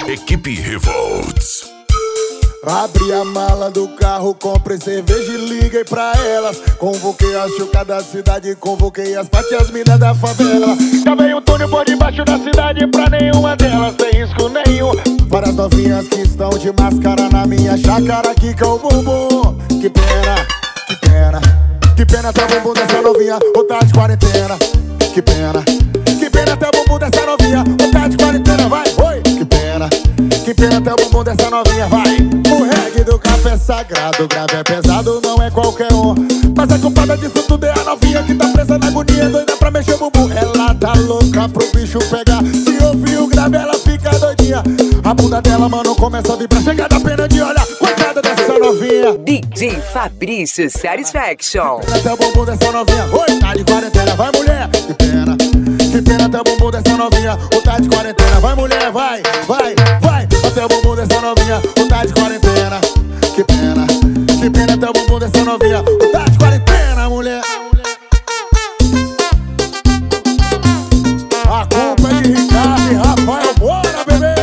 Equipe Revolts. Abri a mala do carro, comprei cerveja e liguei pra elas. Convoquei as chucas da cidade, convoquei as patias minas da favela. Cavei um túnel por debaixo da cidade, pra nenhuma delas tem risco nenhum. Várias novinhas que estão de máscara na minha chácara, quica o bumbum. Que pena, que pena, que pena até o bumbum dessa novinha, ou tá de quarentena. Que pena até o bumbum dessa novinha, ou tá de quarentena, vai, oi. Que pena até o bumbum dessa novinha, vai. O reggae do café é sagrado, o grave é pesado, não é qualquer um. Mas a culpada disso tudo é a novinha que tá presa na agonia, doida pra mexer o bumbum. Ela tá louca pro bicho pegar, se ouvir o grave ela fica doidinha. A bunda dela, mano, começa a vibrar, chega da pena de olhar, coitada dessa novinha. DJ Fabrício Satisfaction. Que pena até o bumbum dessa novinha, oi, tá de quarentena, vai mulher. Que pena até o bumbum dessa novinha, ou tá de quarentena, vai mulher, vai. Até o bumbum dessa novinha, ou tá de quarentena. Que pena até o bumbum dessa novinha, ou tá de quarentena, mulher. A culpa é de Ricardo e Rafael, bora bebê.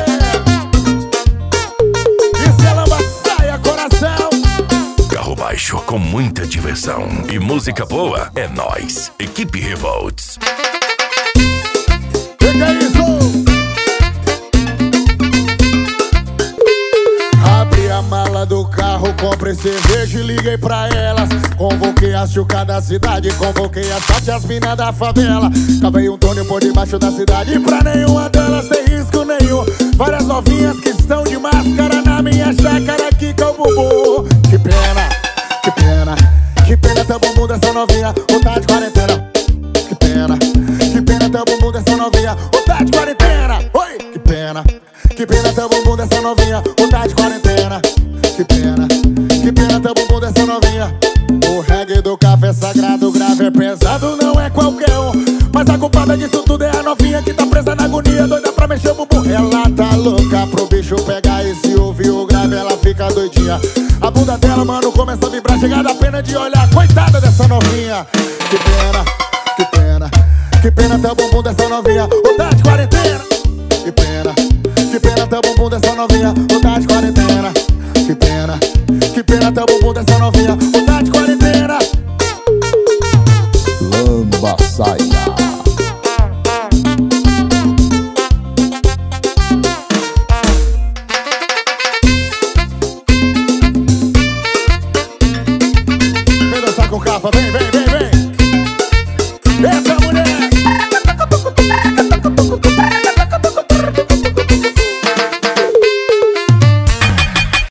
E se ela saia coração. Carro baixo com muita diversão e música boa é nóis. Equipe Revolts. Fica isso. Abri a mala do carro, comprei cerveja e liguei pra elas. Convoquei as chucas da cidade, convoquei as patias minas da favela. Cavei um túnel por debaixo da cidade, pra nenhuma delas tem risco nenhum. Várias novinhas que estão de máscara na minha chácara, quica o bumbum. Que pena até o bumbum dessa novinha, ou tá de quarentena. Que pena até o bumbum dessa novinha, ou tá de quarentena. Oi, que pena até o bumbum dessa novinha, ou tá de quarentena. Que pena até o bumbum dessa novinha. O reggae do café é sagrado, o grave é pesado, não é qualquer um. Mas a culpada disso tudo é a novinha que tá presa na agonia, doida pra mexer o bumbum. Ela tá louca pro bicho pegar, e se ouvir o grave ela fica doidinha. A bunda dela, mano, começa a vibrar, chega da pena de olhar, coitada dessa novinha. Que pena até o bumbum dessa novinha, ou tá de quarentena. Que pena até o bumbum dessa novinha, ou tá de quarentena. Que pena até o bumbum dessa